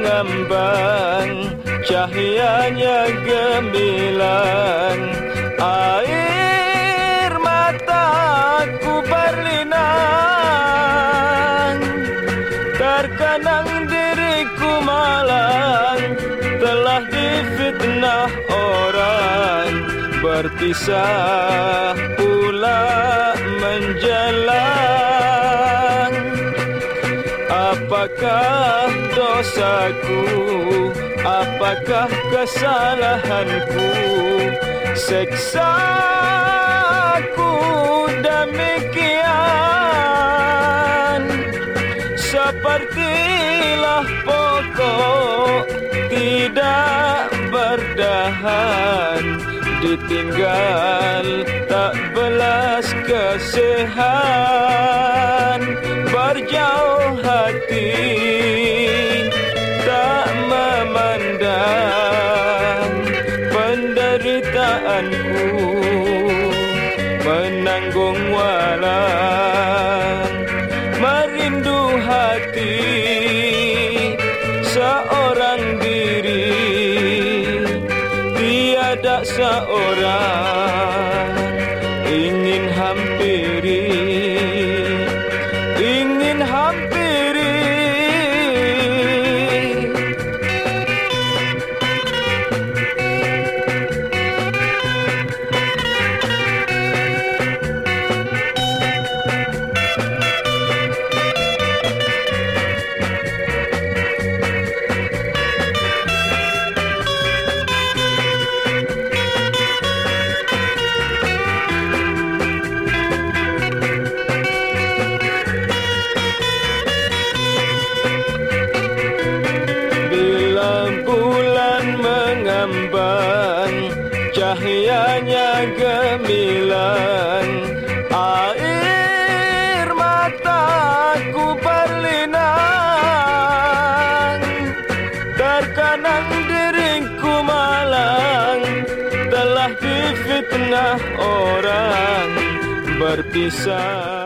mengambang, cahayanya gemilang, air mataku berlinang. Terkadang diriku malang, telah difitnah orang, berpisah pula menjelang. Apakah dosaku, apakah kesalahanku, seksaku demikian. Sepertilah pokok tidak berdahan, ditinggal tak belas kasihan. Berjauh hati tak memandang penderitaanku, menanggung walang. Merindu hati seorang diri, tiada seorang ingin hampiri, ingin hampiri. Cahayanya gemilang, air mataku berlinang. Terkadang diriku malang, telah difitnah orang, berpisah